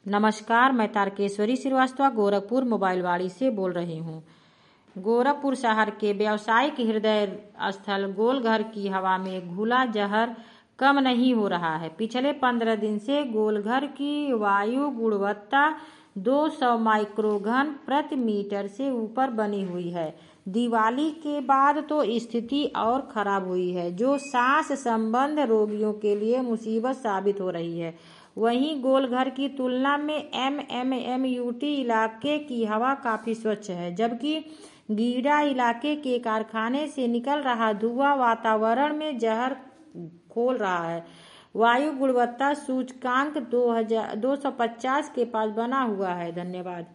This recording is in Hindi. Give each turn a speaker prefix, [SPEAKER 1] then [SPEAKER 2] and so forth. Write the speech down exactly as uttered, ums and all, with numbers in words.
[SPEAKER 1] नमस्कार, मैं तारकेश्वरी श्रीवास्तव गोरखपुर मोबाइलवाड़ी से बोल रही हूँ। गोरखपुर शहर के व्यावसायिक हृदय स्थल गोलघर की हवा में घुला जहर कम नहीं हो रहा है। पिछले पंद्रह दिन से गोलघर की वायु गुणवत्ता दो सौ माइक्रोघन प्रति मीटर से ऊपर बनी हुई है। दिवाली के बाद तो स्थिति और खराब हुई है, जो सांस संबंध रोगियों के लिए मुसीबत साबित हो रही है। वहीं गोलघर की तुलना में M M M U T इलाके की हवा काफी स्वच्छ है, जबकि गीडा इलाके के कारखाने से निकल रहा धुआं वातावरण में जहर खोल रहा है। वायु गुणवत्ता सूचकांक दो हजार दो सौ पचास के पास बना हुआ है। धन्यवाद।